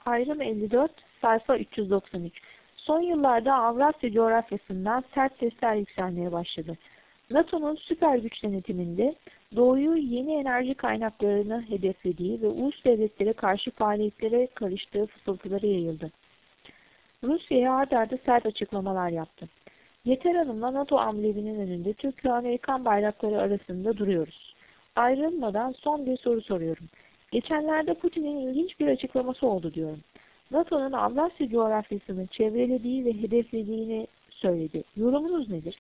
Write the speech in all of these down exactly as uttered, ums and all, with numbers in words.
Ayrım elli dört, sayfa üç yüz doksan üç. Son yıllarda Avrasya coğrafyasından sert sesler yükselmeye başladı. NATO'nun süper güç denetiminde Doğu'yu yeni enerji kaynaklarını hedeflediği ve ulus devletlere karşı faaliyetlere karıştığı fısıltıları yayıldı. Rusya'ya ard arda sert açıklamalar yaptı. Yeter Hanım'la NATO ambleminin önünde Türk ve Amerikan bayrakları arasında duruyoruz. Ayrılmadan son bir soru soruyorum. Geçenlerde Putin'in ilginç bir açıklaması oldu diyorum. NATO'nun Avrasya coğrafyasını çevrelediği ve hedeflediğini söyledi. Yorumunuz nedir?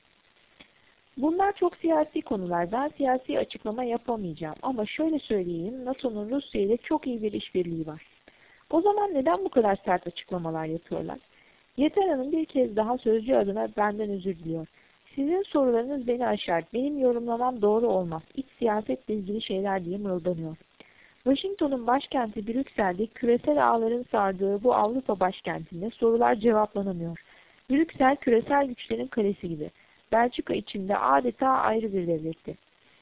Bunlar çok siyasi konular. Ben siyasi açıklama yapamayacağım. Ama şöyle söyleyeyim, NATO'nun Rusya ile çok iyi bir işbirliği var. O zaman neden bu kadar sert açıklamalar yapıyorlar? Yeter Hanım bir kez daha sözcü adına benden özür diliyor. Sizin sorularınız beni aşar. Benim yorumlamam doğru olmaz. İç siyasetle ilgili şeyler diye mırıldanıyor. Washington'un başkenti Brüksel'de küresel ağların sardığı bu Avrupa başkentinde sorular cevaplanamıyor. Brüksel küresel güçlerin kalesi gibi. Belçika içinde adeta ayrı bir devletti.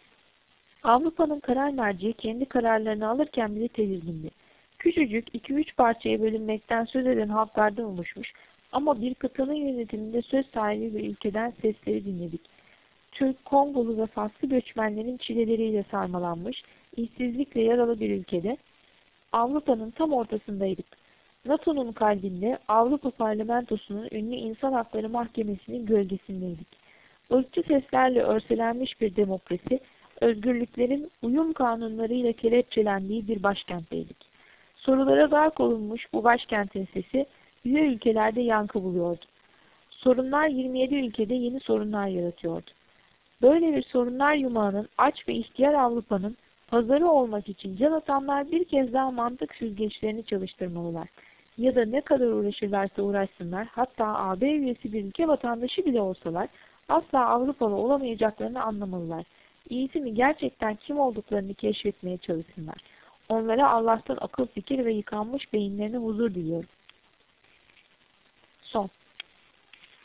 Avrupa'nın karar merci kendi kararlarını alırken bile tedirgindi. Küçücük iki üç parçaya bölünmekten söz eden halklardan oluşmuş ama bir kıtanın yönetiminde söz sahibi bir ülkeden sesleri dinledik. Türk, Kongolu ve Faslı göçmenlerin çileleriyle sarmalanmış, işsizlikle yaralı bir ülkede Avrupa'nın tam ortasındaydık. NATO'nun kalbinde Avrupa Parlamentosu'nun ünlü İnsan Hakları Mahkemesi'nin gölgesindeydik. Irkçı seslerle örselenmiş bir demokrasi, özgürlüklerin uyum kanunlarıyla kelepçelendiği bir başkentteydik. Sorulara gark olunmuş bu başkentin sesi, üye ülkelerde yankı buluyordu. Sorunlar yirmi yedi ülkede yeni sorunlar yaratıyordu. Böyle bir sorunlar yumağının aç ve ihtiyar Avrupa'nın pazarı olmak için can atanlar bir kez daha mantık süzgeçlerini çalıştırmalılar. Ya da ne kadar uğraşırlarsa uğraşsınlar, hatta A B üyesi bir ülke vatandaşı bile olsalar, asla Avrupalı olamayacaklarını anlamalılar. İyisi mi gerçekten kim olduklarını keşfetmeye çalışsınlar. Onlara Allah'tan akıl fikir ve yıkanmış beyinlerine huzur diliyorum. Son.